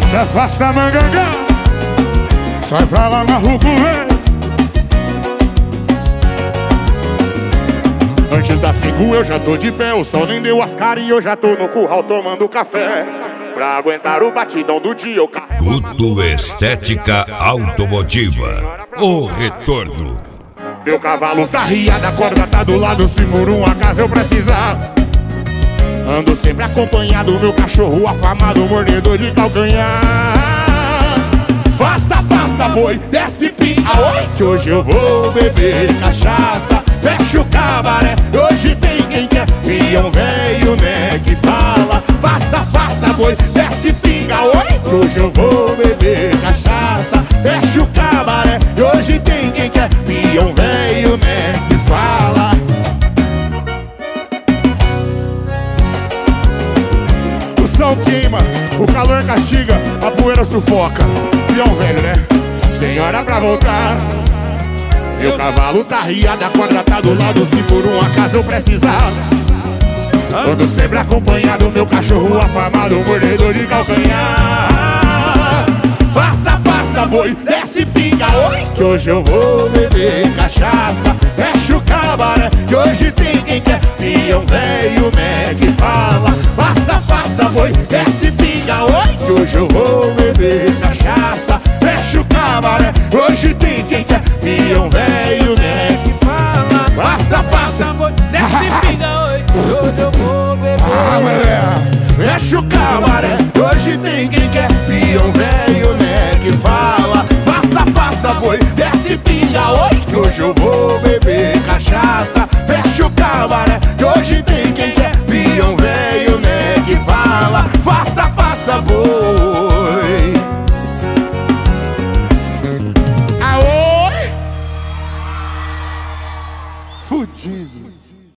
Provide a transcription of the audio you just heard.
afasta a mangangá, sai pra lá na rua, antes das 5 eu já tô de pé, o sol nem deu as caras e eu já tô no curral tomando café. Pra aguentar o batidão do dia eu carrego. Guto Estética Automotiva, o retorno. Meu cavalo tá riado, a corda tá do lado, se por um acaso eu precisar. Ando sempre acompanhado, meu cachorro afamado, mordedor de calcanhar. Afasta, afasta, boi, desce pinga, oi, que hoje eu vou beber cachaça. Fecha o cabaré, hoje tem quem quer, peão velho, né, que fala. Afasta, afasta, boi, desce pinga, oi, que hoje eu vou beber cachaça. Fecha o cabaré, hoje tem quem quer, peão velho, né, que fala. O sol queima, o calor castiga, a poeira sufoca. Peão velho, né? Senhora pra voltar. Meu cavalo tá riado, a corda tá do lado, se por um acaso eu precisar. Ando sempre acompanhado, meu cachorro afamado, mordedor de calcanhar. Afasta, afasta, boi, desce pinga, oi, que hoje eu vou beber cachaça. Fecha o cabaré, que hoje tem quem quer, peão velho, né, que fala. Afasta, afasta, boi, desce pinga, oi, que hoje eu vou beber cachaça. Fecha o cabaré, hoje tem quem quer, peão velho, né, que fala. Afasta, afasta, boi, desce pinga, oi, que hoje eu vou beber. Fecha o cabaré, hoje tem quem quer, peão velho, né, que fala. Afasta, afasta, boi, desce pinga, oi, que hoje eu vou beber cachaça. Fecha o cabaré, que hoje tem quem quer, peão velho, né, que fala. Afasta, afasta, boi. Aoi! Fudido.